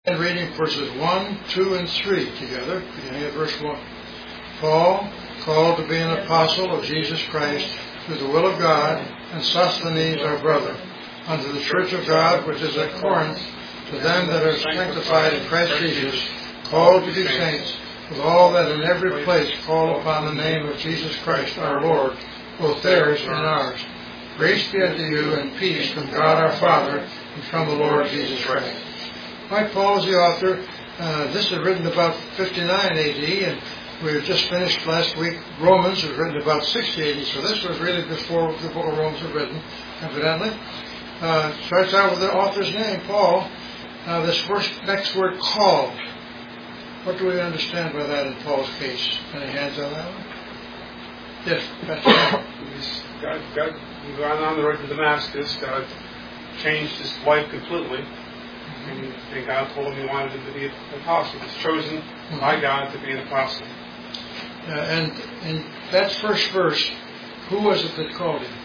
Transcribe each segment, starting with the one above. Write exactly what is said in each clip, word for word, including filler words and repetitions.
And reading verses one, two, and three together, beginning at verse one. Paul, called to be an apostle of Jesus Christ, through the will of God, and Sosthenes our brother, unto the church of God which is at Corinth, to them that are sanctified in Christ Jesus, called to be saints, with all that in every place call upon the name of Jesus Christ our Lord, both theirs and ours. Grace be unto you, and peace from God our Father, and from the Lord Jesus Christ. Mike Paul is the author. Uh, this is written about fifty-nine A D, and we have just finished last week. Romans was written about sixty A D, so this was really before the book of Romans was written, evidently. Uh, starts out with the author's name, Paul. Uh, this first, next word, called. What do we understand by that in Paul's case? Any hands on that one? Yes, Pastor. God, God, he gone on the road to Damascus. God changed his life completely. And, and God told him he wanted him to be an apostle. He was chosen mm-hmm. by God to be an apostle. Uh, and in that first verse, who was it that called him?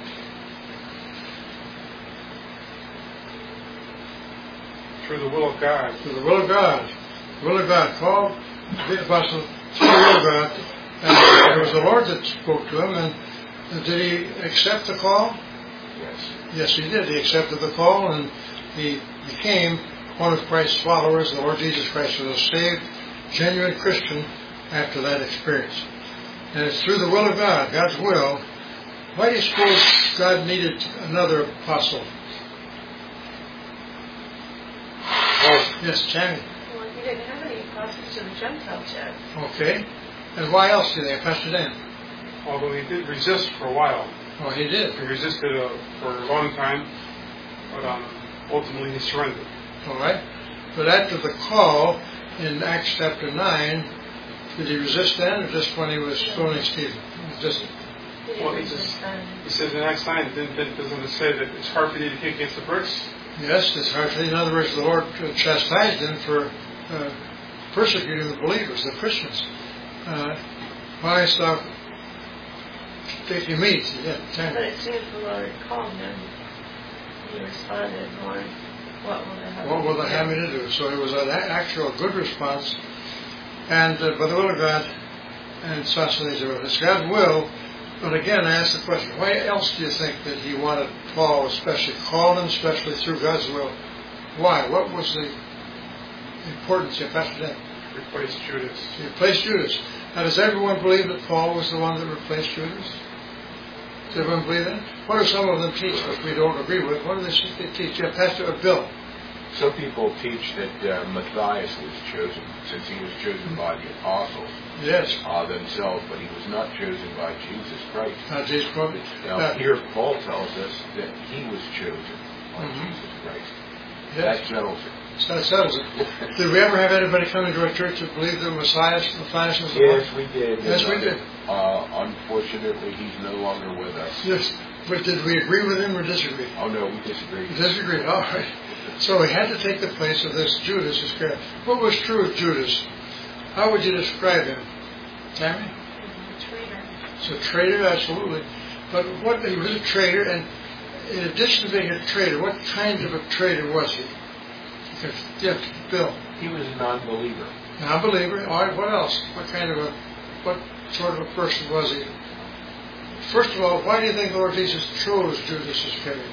Through the will of God. Through the will of God. The will of God. Called to be an apostle through the will of God. And it was the Lord that spoke to him. And did he accept the call? Yes. Yes, he did. He accepted the call, and he became one of Christ's followers. The Lord Jesus Christ was a saved, genuine Christian after that experience. And it's through the will of God, God's will. Why do you suppose God needed another apostle? Well, yes, Tammy. Well, he didn't have any apostles to the Gentiles yet. Okay. And why else did they, Pastor Dan? Although he did resist for a while. Oh, he did. He resisted uh, for a long time, but um, ultimately he surrendered. All right. But after the call in Acts chapter nine, did he resist then, or just when he was stoning Stephen? Just well, he, just, he says in Acts nine, doesn't it say that it's hard for you to kick against the bricks? Yes, it's hard for you. In other words, the Lord chastised him for uh, persecuting the believers, the Christians. Uh, why stop taking meat? Yeah, but it seems the Lord called him. He responded, Lord, what will they have, what will they have me to do? So it was an actual good response. And uh, by the will of God, and Sosthenes, it's God's will. But again, I ask the question, why else do you think that he wanted Paul especially, called him especially through God's will? Why? What was the importance of Pastor Dan? Replace Judas. He replaced Judas. Now, does everyone believe that Paul was the one that replaced Judas? Does everyone believe that? What do some of them teach that we don't agree with? What do they, they teach? Yeah, Pastor uh, Bill. Some people teach that uh, Matthias was chosen, since he was chosen by the apostles yes. uh, themselves, but he was not chosen by Jesus Christ. Uh, Jesus Christ. Now, uh, here Paul tells us that he was chosen by mm-hmm. Jesus Christ. Yes. That settles it. That settles it. Did we ever have anybody come into our church that believed that Messiah, Matthias was the Yes, one? we did. Yes, we did. Uh, unfortunately, he's no longer with us. Yes, but did we agree with him or disagree? Oh, no, we disagreed. We disagreed, all right. So he had to take the place of this Judas Iscariot. What was true of Judas? How would you describe him? Tammy? A traitor. He's a traitor, absolutely. But what he was a traitor, and in addition to being a traitor, what kind of a traitor was he? Because, yeah, Bill. He was a non-believer. Non-believer. All right. What else? What kind of a, what sort of a person was he? First of all, why do you think the Lord Jesus chose Judas Iscariot?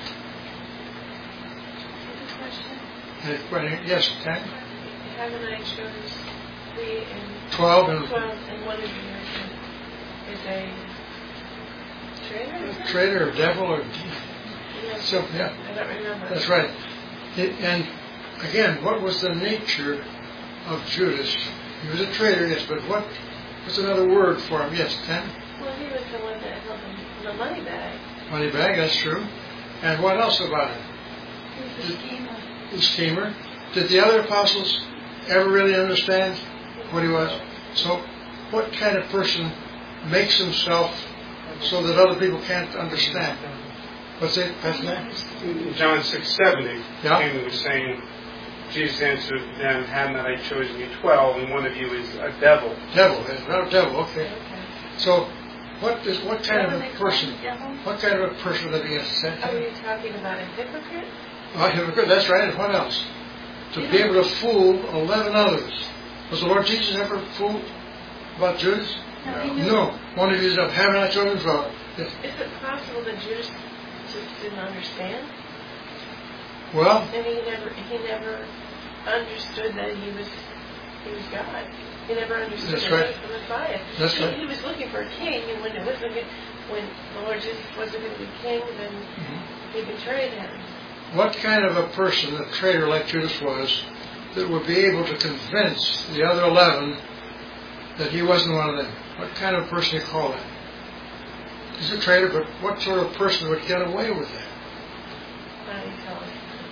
Good question. Yes, Tam? Haven't I chose three and twelve and twelve, and one of you is a traitor? A traitor, or devil, or Yeah. so, yeah. I don't remember. That's right. It, and again, what was the nature of Judas? He was a traitor, yes, but what what's another word for him? Yes, Tam? Well, he was the one that held the, the money bag. Money bag, that's true. And what else about him? He was a schemer. The schemer. Did the other apostles ever really understand what he was? So, what kind of person makes himself so that other people can't understand? What's it, Pastor Dan? In John six seventy, yeah. He was saying, Jesus answered them, "Had not I chosen you twelve, and one of you is a devil." Devil, not a devil. Okay. Okay. So, what is what kind Devil, of a person? What kind of a person did he have to say? Are you talking about a hypocrite? Oh, hypocrite. That's right. And what else? to be able to fool eleven others. Was the Lord Jesus ever fooled about Judas? No. He knew. No. One of you is up, have not children for Is it possible that Judas just didn't understand? Well, And he never he never understood that he was he was God. He never understood That's that right. he was the Messiah. That's he, right. he was looking for a king, and when it wasn't good, when the Lord Jesus wasn't going to be king, then mm-hmm. he betrayed him. What kind of a person, a traitor like Judas was, that would be able to convince the other eleven that he wasn't one of them? What kind of person do you call that? He's a traitor, but what sort of person would get away with that? How do you tell him?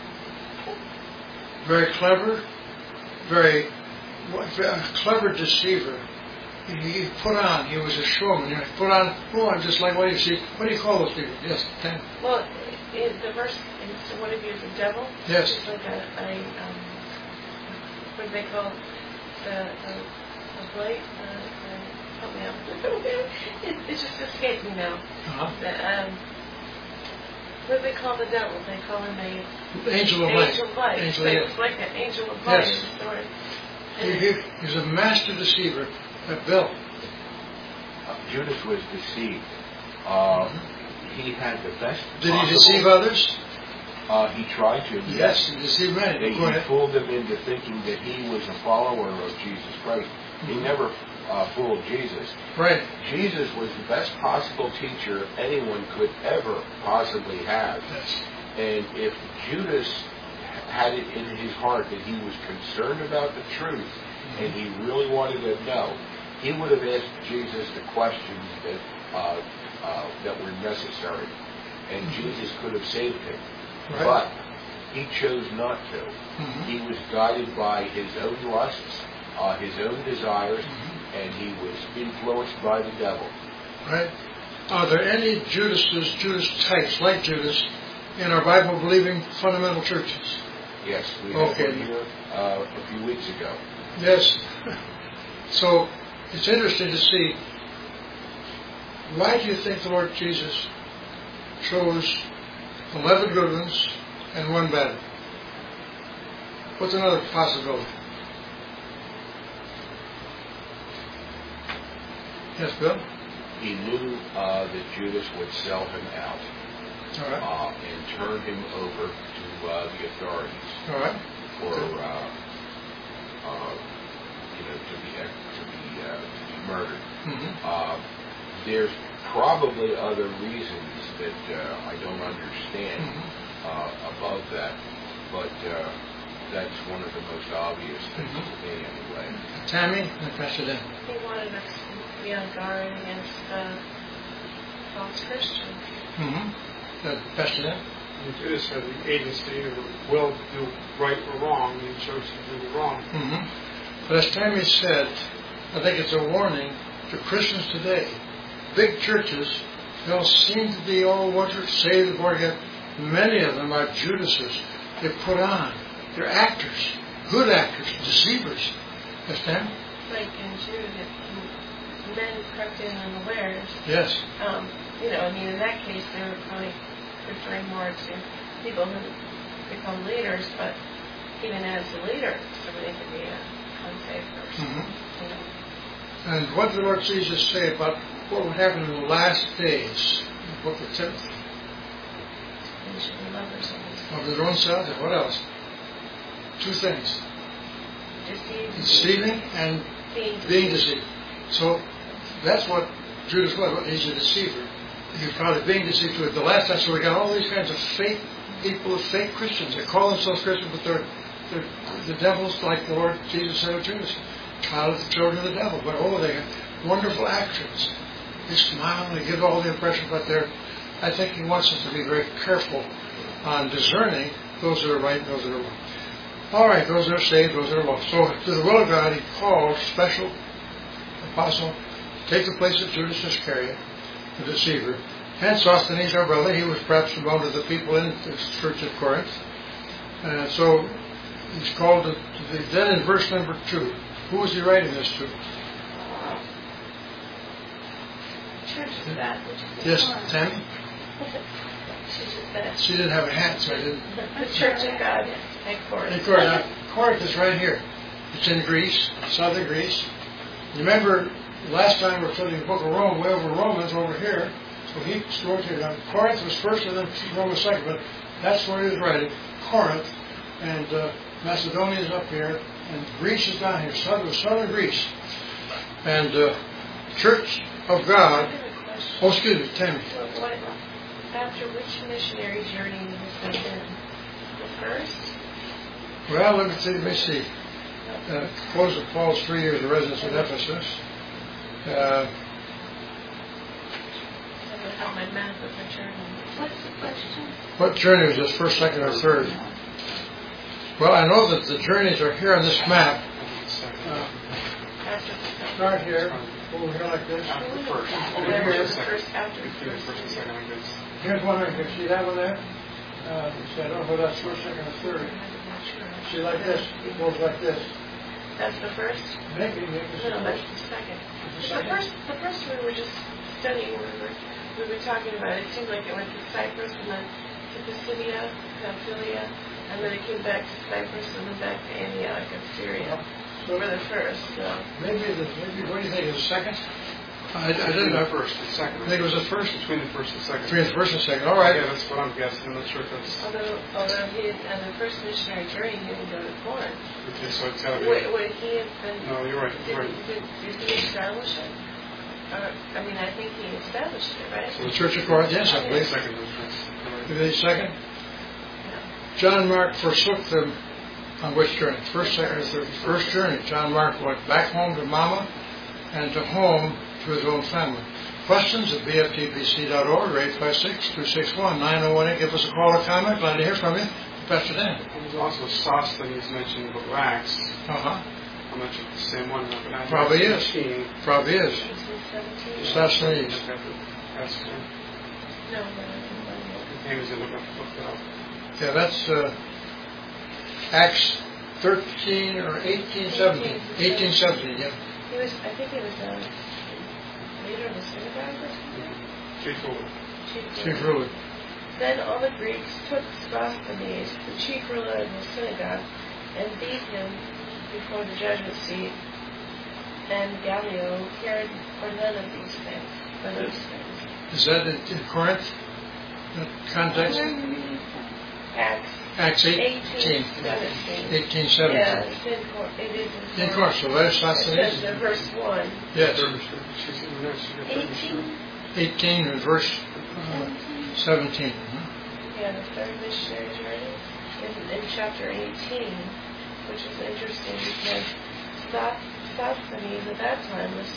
Very clever, very a clever deceiver. He, he put on, he was a showman. He put on, oh, I'm just like what do you see? What do you call those people? Yes, ten. Well, in the verse, so one of you is a devil? Yes. It's like a, a um, what do they call the, a, a blade? Uh, uh, help me out. it, it just escaped me now. Uh-huh. The, um, what do they call the devil? They call him a Angel of light. angel of light. Angel so of it's like an angel of light. Yes. Sort of. He, he, he's a master deceiver. Uh, Bill. Uh, Judas was deceived. Uh, he had the best. Did he possible- deceive others? Uh, he tried to. Yes, he deceived many. They, Go he ahead. fooled them into thinking that he was a follower of Jesus Christ. He never uh, fooled Jesus. Right. Jesus was the best possible teacher anyone could ever possibly have. Yes. And if Judas had it in his heart that he was concerned about the truth and he really wanted to know, he would have asked Jesus the questions that uh, uh, that were necessary, and Jesus could have saved him. Right. But he chose not to. Mm-hmm. He was guided by his own lusts, uh, his own desires, Mm-hmm. and he was influenced by the devil. Right. Are there any Judases, Judas types like Judas in our Bible-believing fundamental churches? Yes, we had Okay. one here uh, a few weeks ago. Yes. So it's interesting to see, why do you think the Lord Jesus chose eleven good ones and one bad one? What's another possibility? Yes, Bill? He knew uh, that Judas would sell him out All right. uh, and turn him over to uh, the authorities All right. for, Okay. uh, uh, you know, to be to be uh, to be murdered. Mm-hmm. Uh, there's probably other reasons that uh, I don't understand Mm-hmm. uh, above that, but uh, that's one of the most obvious things Mhm. to me anyway. Tammy and Pastor Dan. He wanted us to be on guard against uh, false Christians. Mm-hmm. Uh, Pastor Dan? And Judas had the agency or will to do right or wrong, and he chose to do the wrong. Mm-hmm. But as Tammy said, I think it's a warning to Christians today. Big churches, they'll seem to be all what to say the Lord, yet many of them are Judases. They put on. They're actors, good actors, deceivers. Understand? Like in Jude, if men crept in unawares, Yes. um, you know, I mean, in that case, they were probably referring more to people who become leaders, but even as a leader, somebody can be an unsaved person. Mm-hmm. You know. And what did the Lord Jesus say about what would happen in the last days? In the book of Timothy. They should be lovers of these. Of their own selves, and what else? Two things. Deceived. Deceiving and Being deceived. being deceived. So that's what Judas was. He's a deceiver. He's probably being deceived too. At the last time, so we got all these kinds of fake people, fake Christians. They call themselves Christians, but they're, they're the devils, like the Lord Jesus said of Judas. Child of the children of the devil. But oh, they have wonderful actions. They smile, they give all the impression, but they're, I think he wants us to be very careful on discerning those that are right and those that are wrong. All right, those that are saved, those that are lost. So, to the will of God, he called special apostle, take the place of Judas Iscariot, the deceiver. And Sosthenes, our brother, he was perhaps among the people in the church of Corinth. And so, he's called to, to the, then in verse number two, who was he writing this to? Church of God. Yes, Tammy? She just said. She didn't have a hat, so I didn't. The Church of God at Corinth. Hey, Corinth, Corinth is right here. It's in Greece, southern Greece. You remember last time we were studying the book of Rome, way over Romans over here. So he wrote here down. Corinth was first and then Rome was second, but that's where he was writing. Corinth, and uh, Macedonia is up here, and Greece is down here, southern, southern Greece. And uh, Church of God. Oh, excuse me, Tammy. So what, after which missionary journey has he been? The first? Well, let me see. Let me see. Uh, close of Paul's three years of residence in Ephesus. Uh, I don't have my map of the journey. What's the question? What journey was this? First, second, or third? Well, I know that the journeys are here on this map. Uh, After the second. Start here, over here like this. After the first. And then the first after the Between the first. first and second, I guess. Here's one right here. See that one there? Uh, so I don't know if that's first, second, or third. See, like this. It goes like this. That's the first? Maybe, maybe. No, that's the second. The first, the first one we were just studying, we were, we were talking about, it seemed like it went to Cyprus and then to Pisidia, Pamphylia, and then it came back to Cyprus and then back to Antioch of Syria. So For the first, so. maybe, the, maybe, what do you think, is the second? I, I Between didn't the know. first and second. I think it was the first. Between the first and second. Between the first and second. All right. Yeah, that's what I'm guessing. I'm not sure if that's. Although, although he didn't, on the first missionary journey, he didn't go to Corinth. Okay, so it's gotta be. Would, would he have been? No, you're right. Did, Right. did, did he establish it? Uh, I mean, I think he established it, right? The Church of Corinth, yes, I believe. Second is Did they second? John Mark forsook them on which journey? First, second, or third? First journey. John Mark went back home to Mama and to home to his own family. Questions at b f t p c dot org or eight five six, two six one, nine oh one eight. Give us a call or comment. Glad to hear from you. Pastor Dan. There's also Sosthenes mentioned in the book of Acts. Uh-huh. I'm not sure if it's the same one or not, but Acts Probably is. sixteen. Probably is. eighteen seventeen? Sosthenes. I've got the- That's the one. No, no, no. He was in the book, looked it up. Yeah, that's uh, Acts thirteen or eighteen seventeen. eighteen seventeen, yeah. He was, I think he was a leader of the synagogue or something? Chief ruler. Chief Chief ruler. ruler. Then all the Greeks took Sosthenes, the chief ruler of the synagogue, and beat him before the judgment seat. And Gallio cared for none of these things, for those things. Is that in, in Corinth? That context? Acts Acts eighteen. eighteen seventeen. eighteen seventeen. Yeah, it's in Corinth. It is in In Corinth, so there's It says Sosthenes. in verse one. Yes. She's in there, she got third eighteen? eighteen and verse uh, seventeen. Uh-huh. Yeah, the third missionary journey in, in chapter eighteen, which is interesting because Soth- Sosthenes at that time was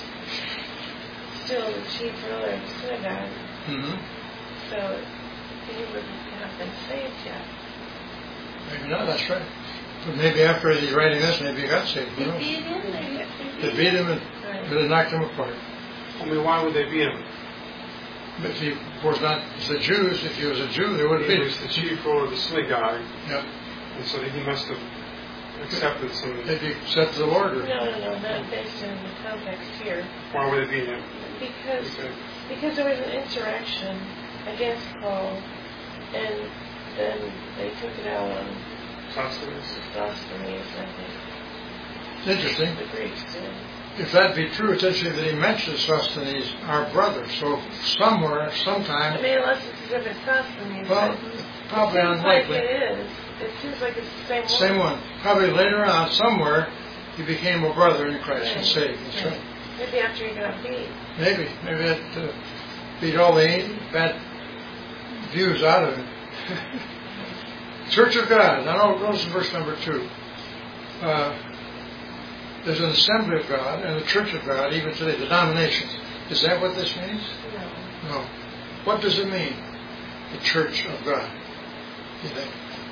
still the chief ruler of the synagogue, Mm-hmm. so he wouldn't have been saved yet. Maybe not, that's right. But maybe after he's writing this, maybe he got saved. Who knows? They beat him, and, Right. but it knocked him apart. I mean, why would they beat him? If he was not the Jews, if he was a Jew, they would have He beat was him. the chief ruler of the synagogue, Yeah. and so he must have accepted some. If he accepted the Lord. Or, No, no, no, not based on the context here. Why would they beat him? Because Okay. because there was an insurrection against Paul, and then they took it out on Sosthenes. Sosthenes, I think. it's interesting. The Greeks did. If that be true, it's interesting that he mentions Sosthenes, our brother. So somewhere, I sometime, mean, unless it's a different Sosthenes. well, but probably it seems like unlikely. it is. It seems like it's the same one. Same one. Probably later on, somewhere, he became a brother in Christ and Right. saved. That's right. Maybe after he got beat. Maybe. Maybe that uh, beat all the bad views out of it. Church of God. Now, notice in verse number two. Uh, there's an assembly of God and the Church of God, even today, denominations. Is that what this means? No. No. What does it mean? The Church of God. You think?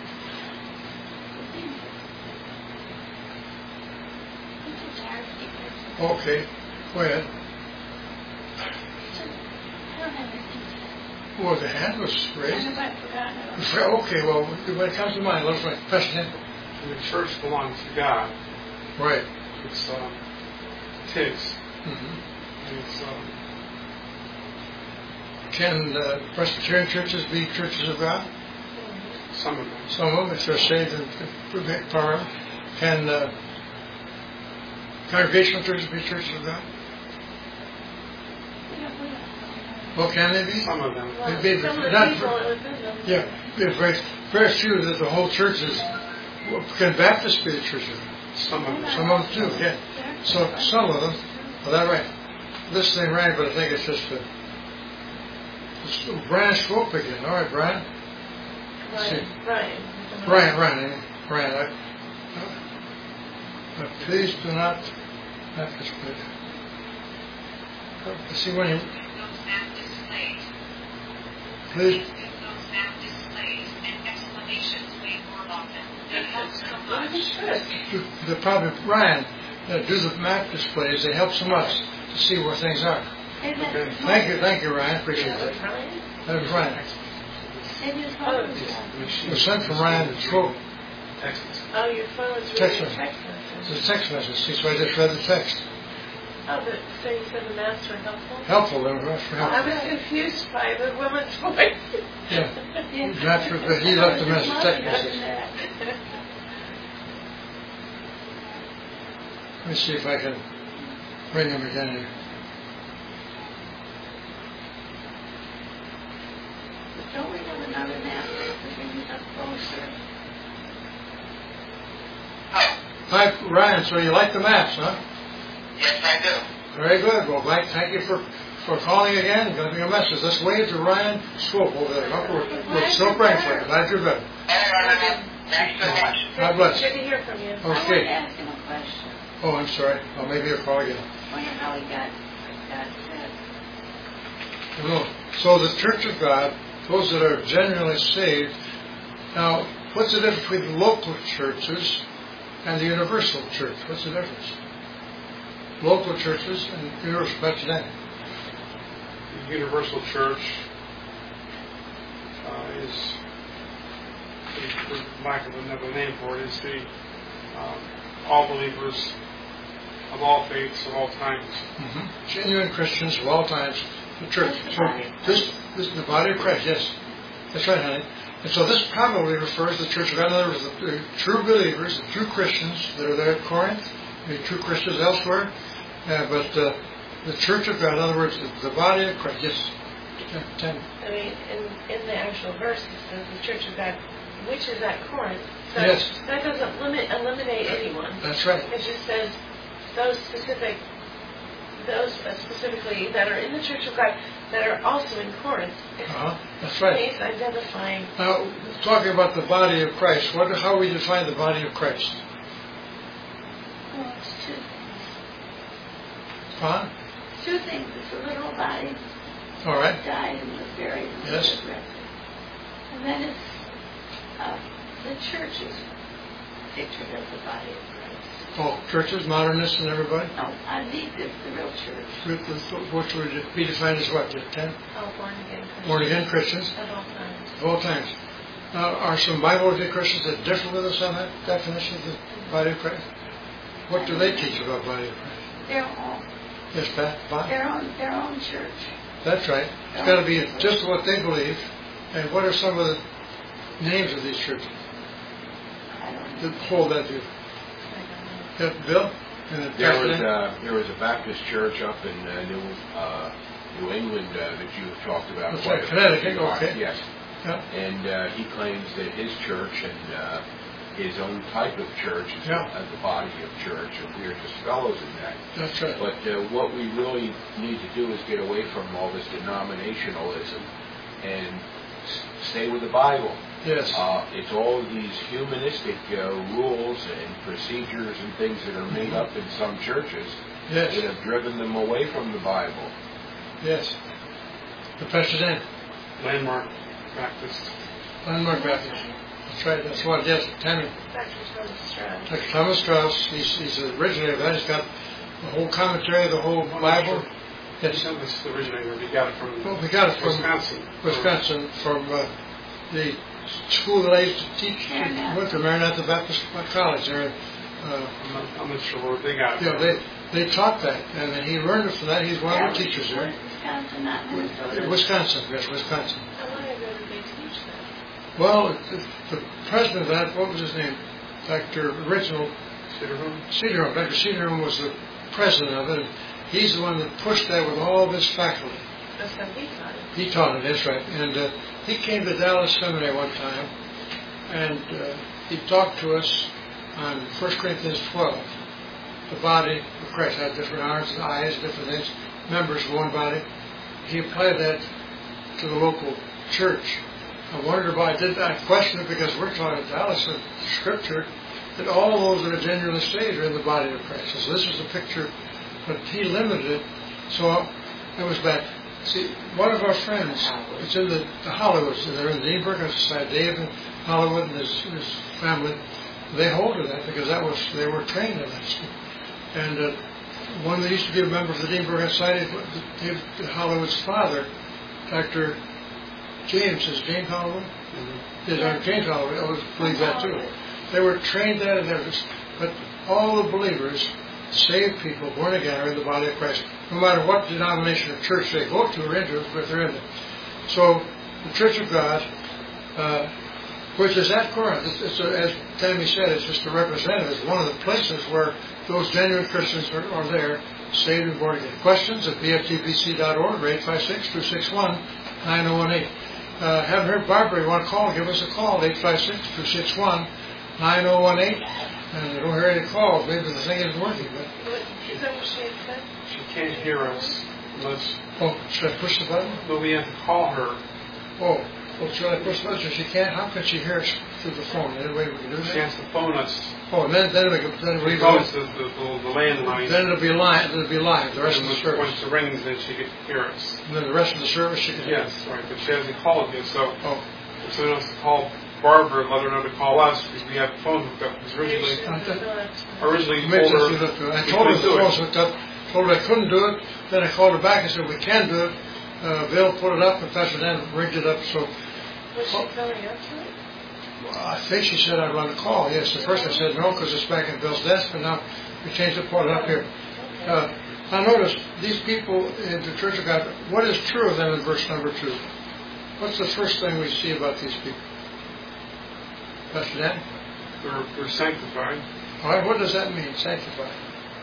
Okay. Go ahead. Well, the hand was raised. Okay, well, when it comes to mind, let's wait. Question in. And the church belongs to God. Right. It's um, His, Mm-hmm. and it's um, Can uh, Presbyterian churches be churches of God? some of them. Some of them, if they're saved and prevent power. Can uh, congregational churches be churches of God? Well, can they be? Some of them. Well, It'd be some of the not people for- within them. Yeah, it's very, very few that the whole church is. Well, can Baptists be a church of God? Some of them. Some of them too, yeah. So some of them. Well, that right. This thing rang, but I think it's just a. It's Brian Swope again. All right, Brian. Brian. Brian. Brian, Brian, Brian. I, uh, please do not have to split. Uh, see when you. Please. The problem, Ryan, uh, do the map displays. They help so much to see where things are. Okay. Thank you, thank you, Ryan. Appreciate Yeah, that. Brian. That was Ryan. Oh, It was sent from Ryan to Swope. Texas. oh, your phone is Text reading message. text It's message. a text message. See, so I just read the text. Oh, but so you said the maps were helpful? Helpful, then, that's for I helpful. was confused by the woman's voice. Yeah. That's what, but he left a message, text message. Let me see if I can bring him again here. Don't we have another map to bring it up closer? Hi, Ryan. So you like the maps, huh? Yes, I do. Very good. Well, Mike, thank you for, for calling again and giving a message. Let's wave to Ryan Swope over there. Up, we're, we're still praying for you. Glad you're better. All right, thanks so much. God bless. Good to hear from you. I want to Okay. ask him a question. Oh, I'm sorry. Oh, maybe I'll call again. I wonder how he got, got sick. No. So the Church of God, those that are genuinely saved. Now, what's the difference between the local churches and the universal church? What's the difference? Local churches and universal. That's that. The Universal Church uh, is, for lack of another name for it, is the um, all believers of all faiths of all times. Mm-hmm. Genuine Christians of all times. The church. So this, this is the body of Christ. Yes, that's right, honey. And so this probably refers to the Church of God. In other words, the, the true believers, the true Christians that are there at Corinth, the true Christians elsewhere. Uh, but uh, the Church of God, in other words, the, the body of Christ. Yes. Ten. I mean, in, in the actual verse, it says the Church of God, which is at Corinth. So Yes. that doesn't limit, eliminate anyone. That's right. It just says those specific, those uh, specifically that are in the Church of God that are also in Corinth. Uh-huh. That's right. He's identifying. Now, talking about the body of Christ, what, how we define the body of Christ? Well, it's two things. Huh? Two things. It's a literal body. All right. Died and was buried and Yes. resurrected. And then it's uh, the church is pictured as the body of Christ. Oh, churches, modernists, and everybody. No, I need this, the real church. With the- What would it be defined as what? Just ten? Oh, born again Christians. Born again Christians Of all times. of all times. Now, are some Bible Christians that differ with us on that definition of the body of Christ? What do they teach about body of Christ? Their own, Yes, Pat? Bob? their own, their own church. That's right. It's got to be just what they believe. And what are some of the names of these churches I don't know. that hold that view? Yeah, Bill? And the There was president? uh, there was a Baptist church up in uh, New uh, New England uh, that you have talked about. That's quite right, a bit. Connecticut, okay. Yes, Yeah. and uh, he claims that his church and uh, his own type of church is Yeah. uh, the body of church, and we are just fellows in that. That's right. But uh, what we really need to do is get away from all this denominationalism and s- stay with the Bible. Yes. Uh, it's all of these humanistic uh, rules and procedures and things that are made up in some churches that Yes. have driven them away from the Bible. Yes. The president. Landmark Baptist. Landmark Baptist. That's right. That's what. Yes. Tammy. Doctor Thomas Strauss. Like Thomas Strauss. He's, he's the originator of that. He's got the whole commentary, the whole Bible. Yes. Some of this originator, we got it from Well, we got it from Wisconsin. Wisconsin, from uh, the school that I used to teach. Maranatha. Went to Maranatha Baptist College there. Uh, I'm not, I'm not sure where they got it yeah, from. they they taught that, and then he learned it from that. He's one of the teachers there. Wisconsin, not Minnesota. Wisconsin, yes, Wisconsin. How long ago did they teach that? Well, the, the president of that, what was his name? Doctor Original Cedarholm. Cedarholm. Doctor Cedarholm was the president of it, and he's the one that pushed that with all of his faculty. That's how he taught it. He taught it, that's right. And uh, he came to Dallas Seminary one time, and uh, he talked to us on First Corinthians twelve. The body of Christ had different arms and eyes, different things, members of one body. He applied that to the local church. I wondered why I did that. I questioned it because we're taught at Dallas in Scripture that all those that are genuinely saved are in the body of Christ. So this is the picture, but he limited it. So it was bad. See, one of our friends, it's in the, the Hollywoods, they're in the Dean Perkins Society, Dave in Hollywood and his, his family, they hold to that because that was, they were trained in that stuff. And uh, one that used to be a member of the Dean Perkins Society, Dave Hollywood's father, Doctor James, is James Hollywood? Mm-hmm. Yeah, Doctor James Hollywood, I always believe that too. They were trained that and everything, but all the believers, saved people, born again, are in the body of Christ, no matter what denomination or church they go to or into, but they're in it. So, the Church of God, uh, which is at Corinth, it's, it's a, as Tammy said, it's just a representative. It's one of the places where those genuine Christians are, are there, saved and born again. Questions at b f t p c dot org or eight five six, two six one, nine zero one eight. Uh, haven't heard Barbara, you want to call, give us a call, eight five six, two six one, nine zero one eight. And I don't hear any calls. Maybe the thing isn't working. But Is that what she had said? She can't hear us unless. Oh, should I push the button? But we have to call her. Oh, well, should I push the button? She can't. How can she hear us through the phone? Any way we can do that? She has to phone us. Oh, and then then we can then we She go. calls the, the, the, the landline. Then it'll be live. It'll be live. The rest and of the when- service. Once it rings, then she can hear us. And then the rest of the service she can. Yes, right. But she hasn't called yet, so Oh, if someone wants to call Barbara and let her know to call us because we have the phone hooked up. Because originally, originally you maybe told just do her that. I we told her couldn't the do phone's it. hooked up. Told her I couldn't do it. Then I called her back and said we can do it. Uh, Bill put it up, and Pastor Dan rigged it up. So Was she coming up to it? well, I think she said I'd run the call. Yes, at first I said no because it's back in Bill's desk, but now we changed it, put it up here. Uh, now notice these people in the Church of God. What is true of them in verse number two? What's the first thing we see about these people? Pastor Dan? They're, they're sanctified. All right, what does that mean, sanctified?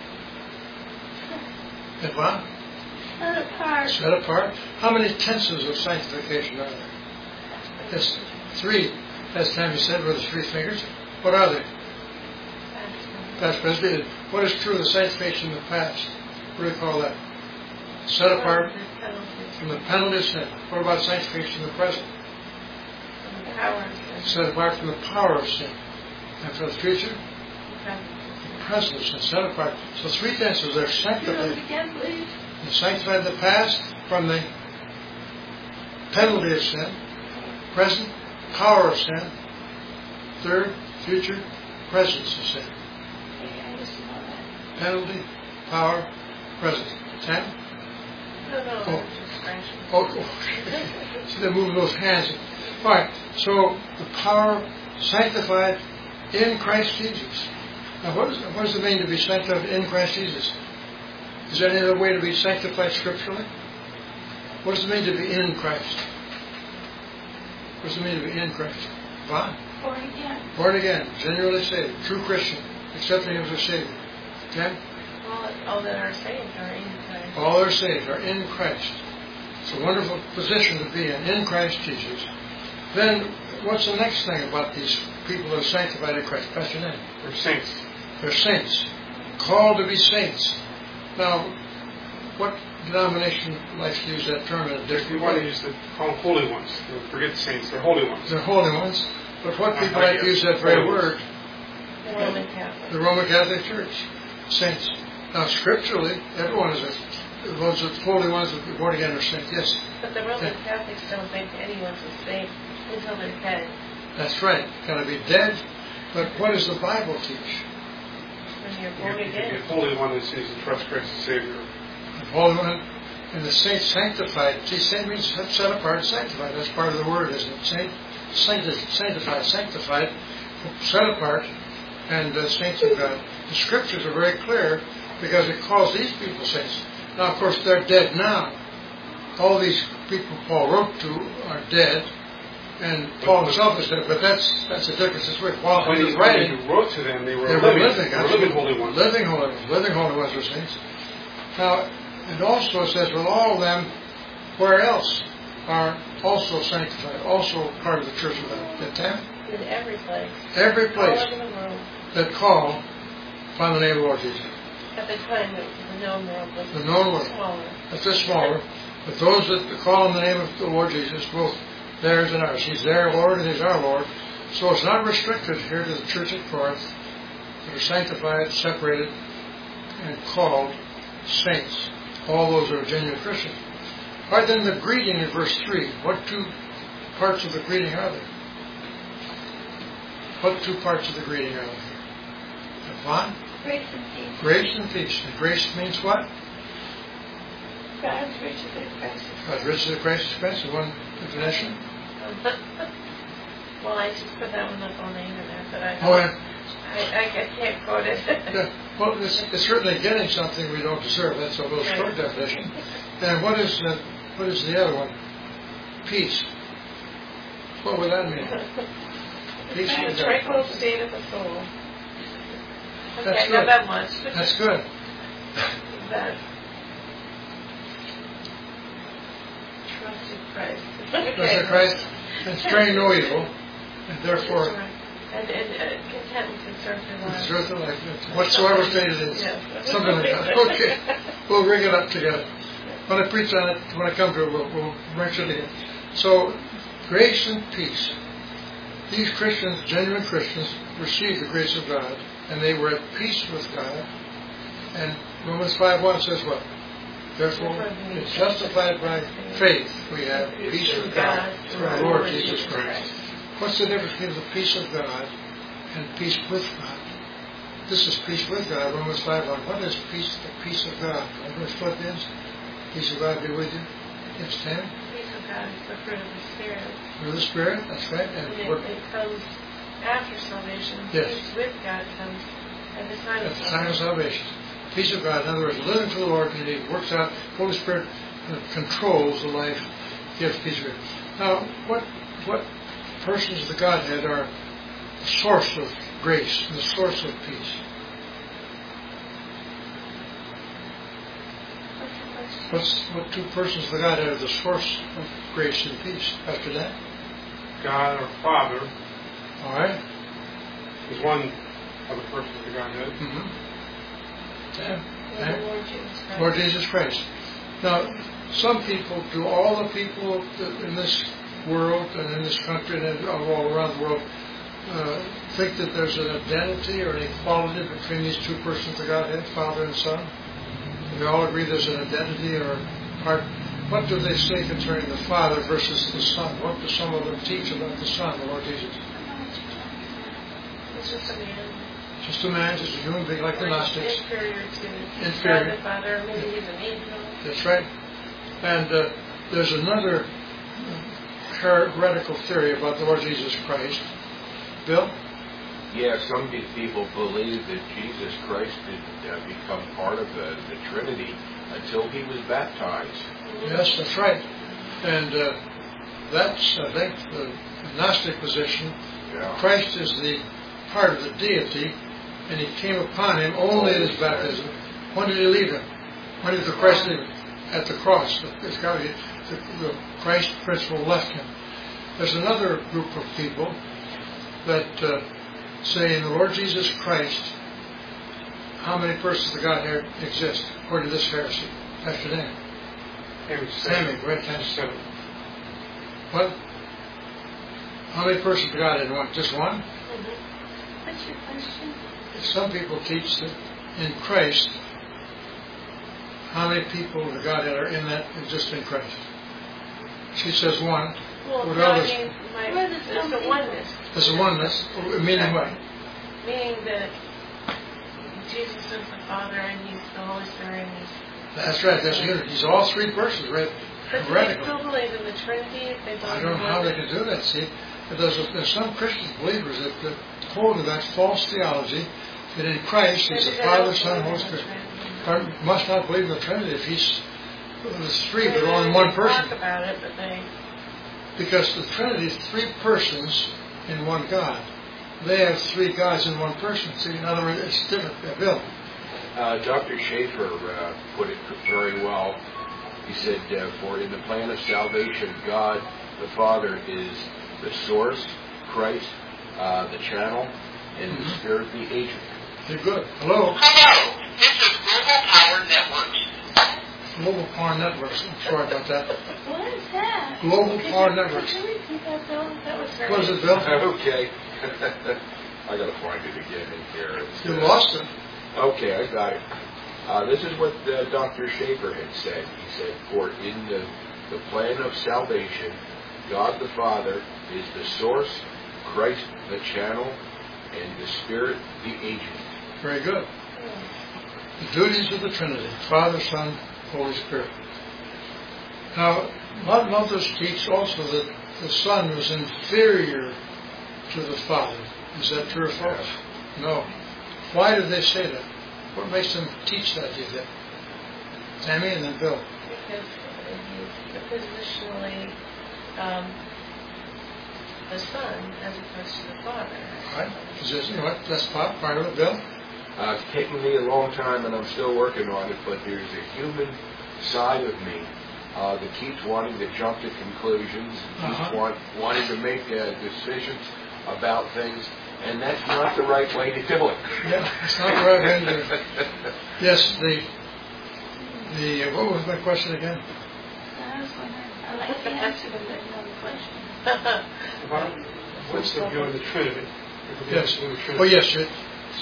And what? Set apart. Set apart. How many tenses of sanctification are there? Yes, three. As Tammy said, with the three fingers. What are they? Past, present. What is true of the sanctification in the past? What do we call that? Set apart from the penalty of sin. What about sanctification in the present? Set apart from the power of sin. And for the future? The present of sin. Set apart. So three tenses. They're sanctified. Again, please. They're sanctified in the past from the penalty of sin. Present, power of sin. Third, future, presence of sin. I used to know that. Penalty, power, present. Ten? No, no, Oh. just scratching. Oh, oh. See, they're moving those hands. All right, so the power sanctified in Christ Jesus. Now, what, is, what does it mean to be sanctified in Christ Jesus? Is there any other way to be sanctified scripturally? What does it mean to be in Christ? What does it mean to be in Christ? What? Born again. Born again, genuinely saved, true Christian, accepting Him as a Savior. Okay? All, all that are saved are in Christ. All that are saved are in Christ. It's a wonderful position to be in, in Christ Jesus. Then, what's the next thing about these people that are sanctified in Christ? Pastor Ned. They're saints. They're saints. Called to be saints. Now, what denomination likes to use that term in a We different want to way? use the call them holy ones. Don't forget the saints. They're holy ones. They're holy ones. But what people I like to guess. use that very Holy ones. word? The Roman Catholic. The Roman Catholic Church. Saints. Now, scripturally, everyone is a, those are holy ones that are born again are saints. Yes, But the Roman Yeah. Catholics don't think anyone's a saint until they're dead. that's right. Got to be dead. But what does the Bible teach? When you're You born have to be a again. holy one that sees and trusts Christ as Savior. The Holy One and the saints sanctified. See, saint means set apart, sanctified. That's part of the word, isn't it? Saint, sancti- sanctified, sanctified, set apart, and uh, saints of God. The scriptures are very clear because it calls these people saints. Now, of course, they're dead now. All these people Paul wrote to are dead. And Paul himself is there, but that's that's a difference. It's with Paul When he he, was when writing. he wrote to them, they were They were living, living, they were absolutely. living holy ones. Living holy ones, living holy ones are saints. Now, it also says, with all of them, where else are also sanctified, also part of the church of God. Get that? In every place. Every place All over the world. that call upon the name of the Lord Jesus. At the time, it was the known world. Was The known world. Smaller. That's just smaller. But those that call on the name of the Lord Jesus, both theirs and ours. He's their Lord and He's our Lord. So it's not restricted here to the church at Corinth that are sanctified, separated, and called saints. All those are genuine Christians. All right, then the greeting in verse three. What two parts of the greeting are there? What two parts of the greeting are there? Yvonne? Grace and peace. Grace and peace. And grace means what? God's riches in Christ. God's riches in Christ expense is one definition. Well, I just put that one up on the internet, but I Oh, yeah. I, I, I can't quote it. Yeah. Well, it's, it's certainly getting something we don't deserve. That's a little short definition. And what is the, what is the other one? Peace. What would that mean? Peace A with God. tranquil state of the soul. Okay, That's not good. that much. That's good. That trust in Christ. Okay. Trust in Christ and sparing no evil, and therefore And, and uh, content and concern for life. preserve the life whatsoever state it is. Yes. Something like that. Okay. We'll bring it up together. When I preach on it, when I come to it, we'll, we'll mention it again. So, grace and peace. These Christians, genuine Christians, received the grace of God, and they were at peace with God. And Romans five one says what? Therefore, it's justified by faith. We have peace with God through our Lord Jesus Christ. What's the difference between the peace of God and peace with God? This is peace with God, Romans five one. What is peace? The peace of God. Remember Philippians? Peace of God be with you. It's ten. Peace of God is the fruit of the Spirit. Fruit of the Spirit, that's right. And And it, what, it comes after salvation. Yes. Peace with God comes at the time at of the time of salvation. Peace of God, in other words, living for the Lord, and He works out, Holy Spirit uh, controls the life, gives peace of God. Now, what what persons of the Godhead are the source of grace and the source of peace? What's what two persons of the Godhead are the source of grace and peace? After that, God our Father all right. is one of the persons of the Godhead. Mm-hmm. Yeah. the Yeah. Lord Jesus Christ. Lord Jesus Christ. Now, some people, do all the people in this world and in this country and all around the world uh, think that there's an identity or an equality between these two persons of Godhead, Father and Son? We all agree there's an identity or part. What do they say concerning the Father versus the Son? What do some of them teach about the Son, the Lord Jesus? It's just a man. Just a man, just a human being like the Gnostics. Inferior to Inferior. God the Father. Maybe he's an angel. That's right. And uh, there's another heretical theory about the Lord Jesus Christ. Bill? Yeah, some be- people believe that Jesus Christ did uh, become part of the, the Trinity until He was baptized. Yes, that's right. And uh, that's, I think, the Gnostic position. Yeah. Christ is the part of the deity, and He came upon Him only at His baptism. When did He leave Him? When did the Christ leave Him? At the cross. The, the, the Christ principle left Him. There's another group of people that uh, say in the Lord Jesus Christ, how many persons of Godhead exist according to this heresy? After that. Sammy, right? Seven. What? How many persons of Godhead? One? Just one? Mm-hmm. What's your question? Some people teach that in Christ, how many people of the Godhead are in that exist in Christ? She says one. Well, What no, I others? mean, my, Well, there's it's some the people- oneness. There's a oneness, meaning what? Meaning that Jesus is the Father and He's the Holy Spirit and He's... That's right, that's unity. He's all three persons, right? But do they still believe in the Trinity if they believe I don't know how they can do that, see. But there's, a, there's some Christian believers that, that hold to that false theology that in Christ He's the Father, Son, and Holy Spirit. Or must not believe in the Trinity if He's there's three, but only one person. They talk about it, but they... because the Trinity is three persons in one God. They have three gods in one person. See, in other words, it's different. Yeah, Bill. Uh, Doctor Schaefer uh, put it very well. He said, uh, for in the plan of salvation, God the Father is the source, Christ uh, the channel, and the Mm-hmm. Spirit the agent. You're good. Hello? Hello, this is Global Power Networks. Global Power Networks. I'm sorry about that. What is that? Global Could Power you- Networks. Could you repeat that, Bill? That was very... What is it, Bill? Okay. I got to find it again in here. It's, You uh, lost it. Okay, I got it. Uh, this is what uh, Doctor Schaefer had said. He said, for in the, the plan of salvation, God the Father is the source, Christ the channel, and the Spirit the agent. Very good. The duties of the Trinity, Father, Son, Holy Spirit. Now, Martin Luther teaches also that the Son was inferior to the Father. Is that true or false? No. Why did they say that? What makes them teach that, do you think? Tammy and then Bill. Because he's positionally um, the Son as opposed to the Father. All right? Is this, you know what, that's part part of it, Bill? Uh, it's taken me a long time, and I'm still working on it, but there's a human side of me uh, that keeps wanting to jump to conclusions, keeps Uh-huh. want, wanting to make uh, decisions about things, and that's not the right way to do it. Yeah, it's not the right way to do it. Yes, the, the, uh, what was my question again? I was wondering, I like the answer, but there's another question. About what's the view of the Trinity? Yes. The Trinity. Oh, yes, you,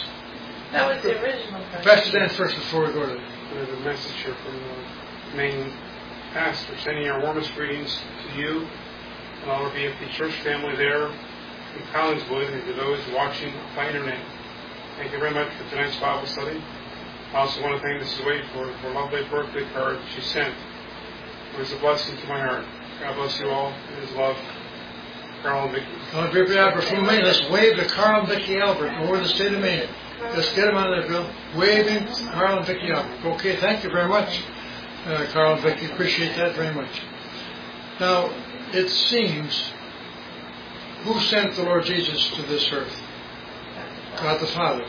That was the original question. Pastor Dan first before we go to There's a message here from the main pastor sending our warmest greetings to you and all our B F P church family there in Collingswood and to those watching by internet. Thank you very much for tonight's Bible study. I also want to thank Missus Wade for her lovely birthday card she sent. It was a blessing to my heart. God bless you all. It is love. Carl and Vicki. Carl Vicki Albert from Maine. Let's wave to Carl and Vicki Albert over the state of Maine. Let's get them on there, Bill. Waving Carl and Vicki Albert. Okay, thank you very much, uh, Carl and Vicki. Appreciate that very much. Now, it seems, who sent the Lord Jesus to this earth? God the Father.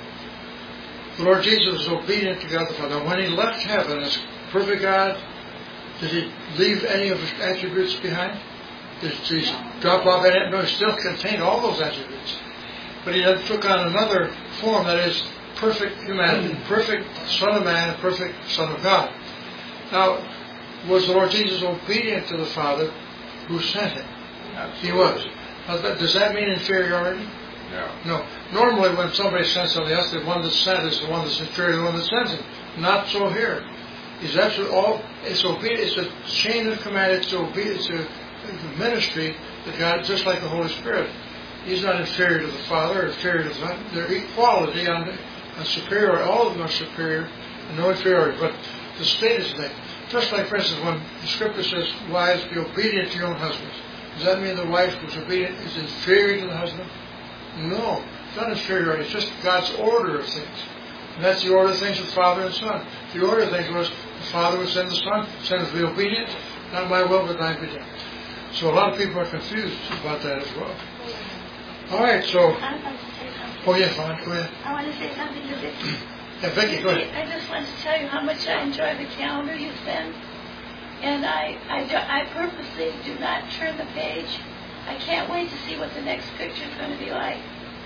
The Lord Jesus was obedient to God the Father. Now, when he left heaven as perfect God, did he leave any of his attributes behind? Did he drop off any? No, he still contained all those attributes. But he then took on another form, that is, perfect humanity, perfect Son of Man, perfect Son of God. Now, was the Lord Jesus obedient to the Father who sent him? Absolutely. He was. Now, that, does that mean inferiority? No. No. Normally, when somebody sends somebody else, the one that's sent is the one that's inferior to the one that sends him. Not so here. He's absolutely all. It's obedience. It's a chain of command. It's obedience. It's a ministry that God, just like the Holy Spirit. He's not inferior to the Father, or inferior to the Son. They're equality on, on superiority. All of them are superior, and no inferiority. But the status of that, just like, for instance, when the Scripture says, "Wives, be obedient to your own husbands," does that mean the wife who's obedient is inferior to the husband? No, it's not inferiority. It's just God's order of things. And that's the order of things with Father and Son. The order of things was the Father would send the Son, Son would be obedient, not my will, but thine be done. So a lot of people are confused about that as well. All right, so... I'd like to say something. Oh, yeah, fine, go ahead. I want to say something to Vicki. Yeah, Vicki, go ahead. I just want to tell you how much I enjoy the calendar you send. And I, I, do, I purposely do not turn the page. I can't wait to see what the next picture is going to be like.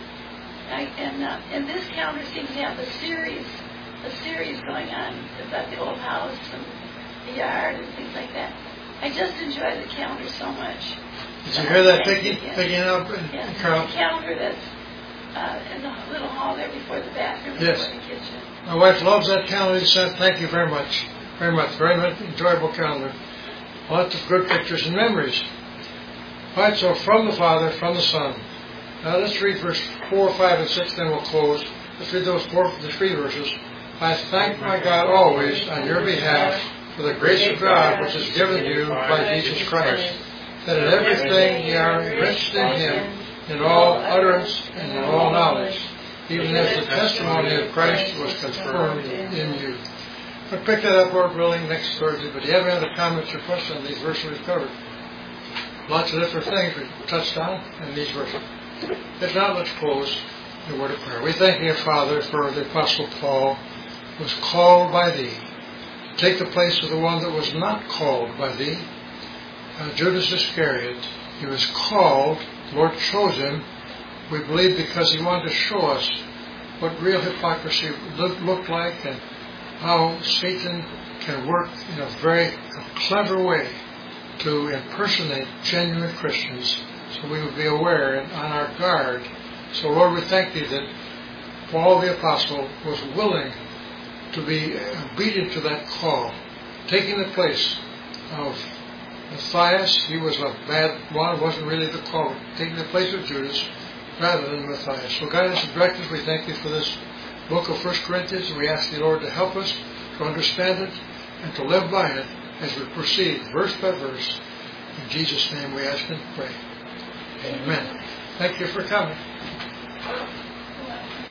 I, and, uh, and this calendar seems to have a series, a series going on about the old house and the yard and things like that. I just enjoy the calendar so much. Did you hear that, Thank Vicki? you, yes. Vicki and Al- Yes, and Carl? the calendar that's uh, in the little hall there before the bathroom, Yes. before the kitchen. My wife loves that calendar you sent. Thank you very much. Very much. Very much enjoyable calendar. Lots of good pictures and memories. All right, so from the Father, from the Son. Now let's read verse four, five, and six, then we'll close. Let's read those four, the three verses. I thank my God always on your behalf for the grace of God which is given you by Jesus Christ, that in everything ye are enriched in Him, in all utterance and in all knowledge, even as the testimony of Christ was confirmed in you. We'll pick that up, Lord willing, next Thursday. But do you have any other comments or questions on these verses we've covered? lots of different things we touched on in these verses. If not, let's close the word of prayer. We thank you, Father, for the Apostle Paul was called by thee. Take the place of the one that was not called by thee. Uh, Judas Iscariot, he was called, the Lord chose him, we believe, because he wanted to show us what real hypocrisy look, looked like and how Satan can work in a very clever way to impersonate genuine Christians, so we would be aware and on our guard. So, Lord, we thank thee that Paul the Apostle was willing to be obedient to that call, taking the place of Matthias. He was a bad one, wasn't really the call, taking the place of Judas rather than Matthias. So guide us and direct us. We thank you for this book of First Corinthians, and we ask the Lord to help us to understand it and to live by it as we proceed verse by verse. In Jesus' name we ask and pray. Amen. Thank you for coming.